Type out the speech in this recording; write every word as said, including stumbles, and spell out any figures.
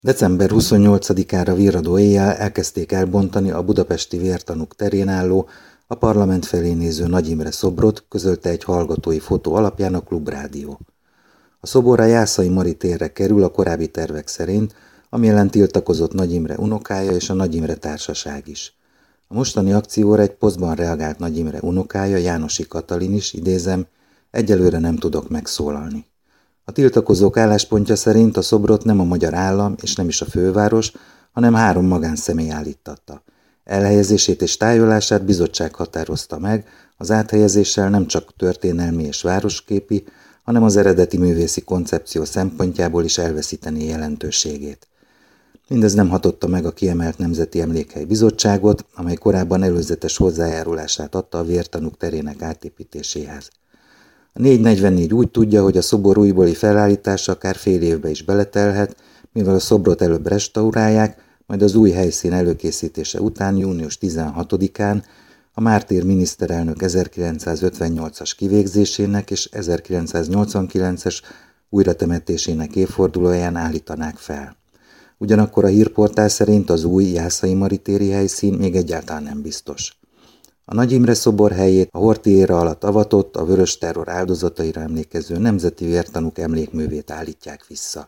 december huszonnyolcadikára virradó éjjel elkezdték elbontani a budapesti vértanúk terén álló, a parlament felé néző Nagy Imre szobrot, közölte egy hallgatói fotó alapján a Klubrádió. A szobor a Jászai Mari térre kerül a korábbi tervek szerint, ami ellen tiltakozott Nagy Imre unokája és a Nagy Imre társaság is. A mostani akcióra egy posztban reagált Nagy Imre unokája, Jánosi Katalin is, idézem, egyelőre nem tudok megszólalni. A tiltakozók álláspontja szerint a szobrot nem a magyar állam és nem is a főváros, hanem három magánszemély állíttatta. Elhelyezését és tájolását bizottság határozta meg, az áthelyezéssel nem csak történelmi és városképi, hanem az eredeti művészi koncepció szempontjából is elveszítené jelentőségét. Mindez nem hatotta meg a kiemelt Nemzeti Emlékhely Bizottságot, amely korábban előzetes hozzájárulását adta a vértanúk terének átépítéséhez. A négyszáznegyvennégy úgy tudja, hogy a szobor újbóli felállítása akár fél évbe is beletelhet, mivel a szobrot előbb restaurálják, majd az új helyszín előkészítése után június tizenhatodikán a mártír miniszterelnök ezerkilencszázötvennyolcas kivégzésének és ezerkilencszáznyolcvankilences újratemetésének évfordulóján állítanák fel. Ugyanakkor a hírportál szerint az új Jászai Mari téri helyszín még egyáltalán nem biztos. A Nagy Imre szobor helyét a Horthy éra alatt avatott, a vörös terror áldozataira emlékező Nemzeti Vértanúk emlékművét állítják vissza.